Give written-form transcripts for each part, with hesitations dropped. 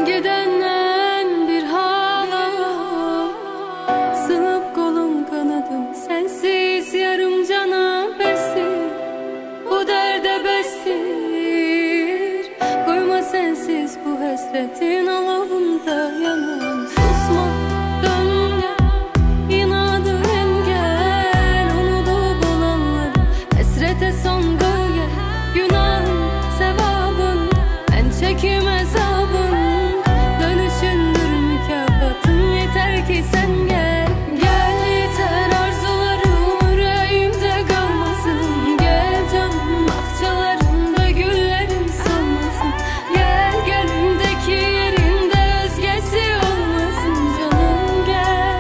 Sen gidenden bir halam, sınıp kolum kanadım, sensiz yarım cana bestir. Bu derde bestir, koyma sensiz bu hasretin alavında yanım. Susma, dön gel, inadın engel, unutup olanları hasrete son gölge. Günahın, sevabın, en çekim hesabın, dönüşündür mükafatın. Yeter ki sen gel, gel yeter, arzularım yüreğimde kalmasın. Gel canım, bahçelerinde güllerim solmasın. Gel gönlümdeki yerinde özgesi olmasın. Canım gel,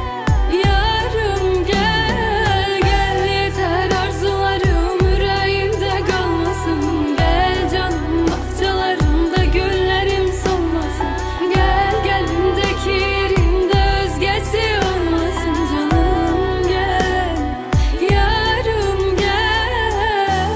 yarım gel, gel yeter, arzularım yüreğimde kalmasın. Gel canım, bahçelerinde güllerim solmasın. Gel gönlümdeki yerinde özgesi olmasın. Canım gel, yarım gel.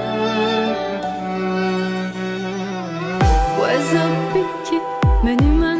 Bu azap bil ki benim